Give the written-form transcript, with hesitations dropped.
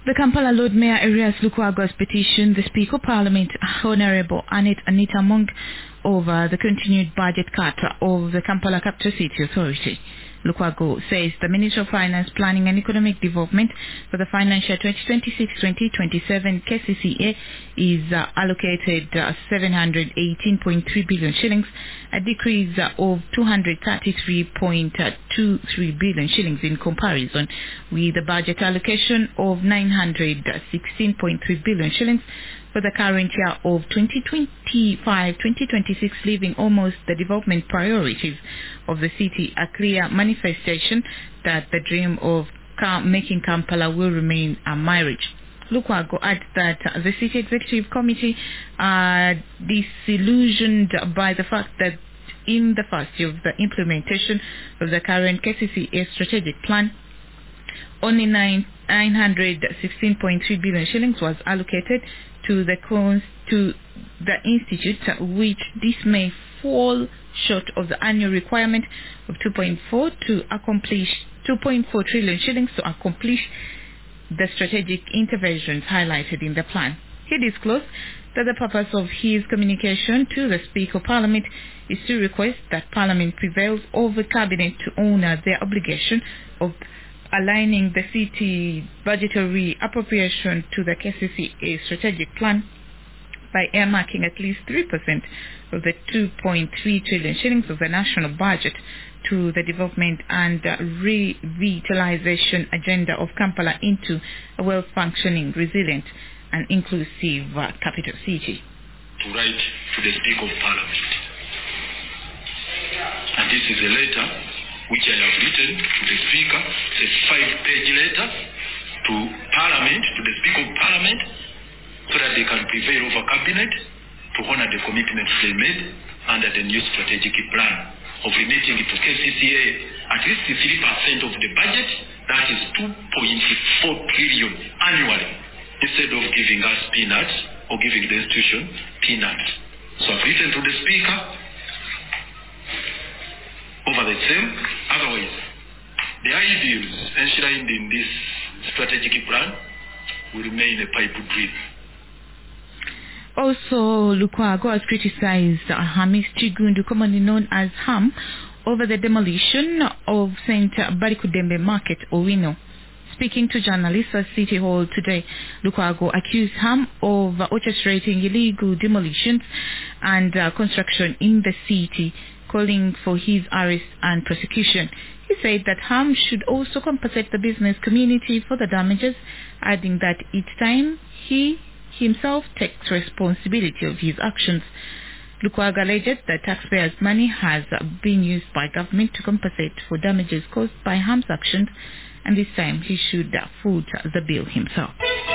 The Kampala Lord Mayor Erias Lukwago's petition the Speaker of Parliament Honorable Anita Mung over the continued budget cut of the Kampala Capital City Authority. Lukwago says the Ministry of Finance, Planning and Economic Development for the financial 2026-2027 KCCA is allocated 718.3 billion shillings, a decrease of 233.23 billion shillings in comparison with the budget allocation of 916.3 billion shillings for the current year of 2025-2026, leaving almost the development priorities of the city a clear manifestation that the dream of making Kampala will remain a marriage. Lukwago adds that the City Executive Committee are disillusioned by the fact that in the first year of the implementation of the current KCCA strategic plan, only 916.3 billion shillings was allocated to the institute, which this may fall short of the annual requirement of 2.4 trillion shillings to accomplish the strategic interventions highlighted in the plan. He disclosed that the purpose of his communication to the Speaker of Parliament is to request that Parliament prevails over Cabinet to honour their obligation of aligning the city budgetary appropriation to the KCCA strategic plan by earmarking at least 3% of the 2.3 trillion shillings of the national budget to the development and revitalization agenda of Kampala into a well-functioning, resilient and inclusive capital city. To write to the Speaker of Parliament. And this is a letter which I have written to the Speaker. It's a 5-page letter to Parliament, to the Speaker of Parliament, so that they can prevail over Cabinet to honor the commitments they made under the new strategic plan of remitting it to KCCA at least 3% of the budget, that is 2.4 trillion annually, instead of giving us peanuts or giving the institution peanuts. So I've written to the Speaker over the same. Otherwise, the ideals enshrined in this strategic plan will remain a pipe dream. Also, Lukwago has criticized Hamis Chigundu, commonly known as Ham, over the demolition of St. Barikudembe Market, Owino. Speaking to journalists at City Hall today, Lukwago accused Ham of orchestrating illegal demolitions and construction in the city, calling for his arrest and prosecution. He said that Ham should also compensate the business community for the damages, adding that each time he himself takes responsibility of his actions. Lukwago alleged that taxpayers' money has been used by government to compensate for damages caused by Ham's actions, and this time he should foot the bill himself.